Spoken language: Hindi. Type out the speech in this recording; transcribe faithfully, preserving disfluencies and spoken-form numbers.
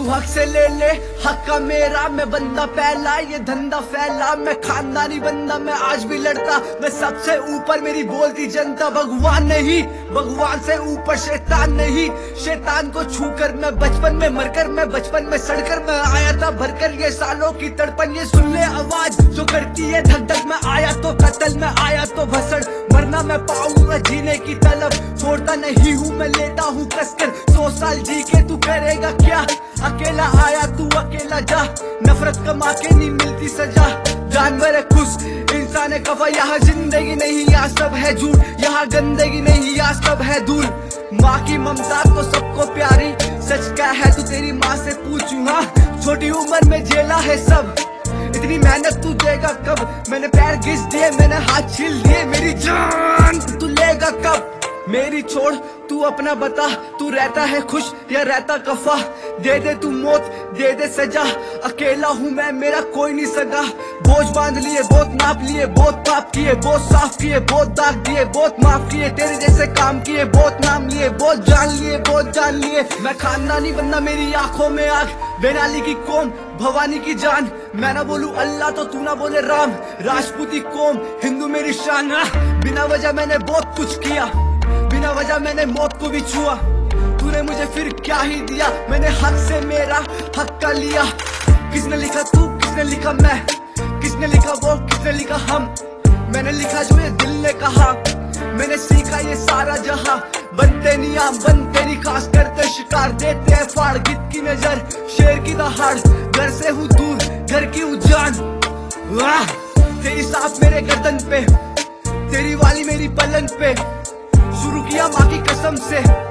हक से ले ले हक का मेरा, मैं बंदा पहला ये धंधा फैला, मैं खानदानी बंदा मैं आज भी लड़ता, मैं सबसे ऊपर मेरी बोलती जनता। भगवान नहीं भगवान से ऊपर शैतान नहीं, शैतान को छूकर मैं बचपन में मरकर, मैं बचपन में सड़कर मैं आया था भरकर, ये सालों की तड़पन ये सुन ले आवाज जो करती है धक धक। मैं आया तो कत्ल मैं आया तो भसड़, मरना मैं पाऊंगा जीने की तलब, छोड़ता नहीं हूँ मैं लेता हूँ कसकर। सौ साल जी के तू करेगा क्या, अकेला आया तू अकेला जा, नफरत कमा के नहीं मिलती सजा। जानवर है खुश इंसान है कफा, यहाँ जिंदगी नहीं यहाँ सब है झूठ, यहाँ गंदगी नहीं यहाँ सब है धूल। माँ की ममता तो सबको प्यारी, सच क्या है तू तेरी माँ से पूछू। हाँ छोटी उम्र में झेला है सब, इतनी मेहनत तू देगा कब, मैंने पैर घिस दिए मैंने हाथ छील दिए, मेरी जान तू लेगा कब। मेरी छोड़ तू अपना बता, तू रहता है खुश या रहता कफा, दे दे तू मौत दे दे सजा, अकेला हूँ मैं मेरा कोई नहीं सगा। बोझ बांध लिए बहुत नाप लिए, बहुत पाप किए बहुत साफ किए, बहुत दाग दिए बहुत माफ किए, तेरे जैसे काम किए बहुत नाम लिए, बहुत जान लिए बहुत जान लिए। मैं खानदानी बंदा मेरी आंखों में आग, बेनाली की कौम भवानी की जान, मैं ना बोलूं अल्लाह तो तू ना बोले राम, राजपूती कौम हिंदू मेरी शान। बिना वजह मैंने बहुत कुछ किया, बिना वजह मैंने मौत को भी छुआ, तूने मुझे फिर क्या ही दिया, मैंने हक से मेरा हक का लिया। किसने लिखा तू किसने लिखा मैं, किसने लिखा वो किसने लिखा हम, मैंने लिखा जो ये दिल ने कहा, मैंने सीखा ये सारा जहां। बनते नियम बनते नहीं खास करते शिकार, देते हैं फाड़ गिद्ध की नजर शेर की दहाड़, घर से हूँ दूर घर की हूँ जान। वाह तेरी सांस मेरे गर्दन पे, तेरी वाली मेरी पलंग पे, शुरू किया माँ की कसम से।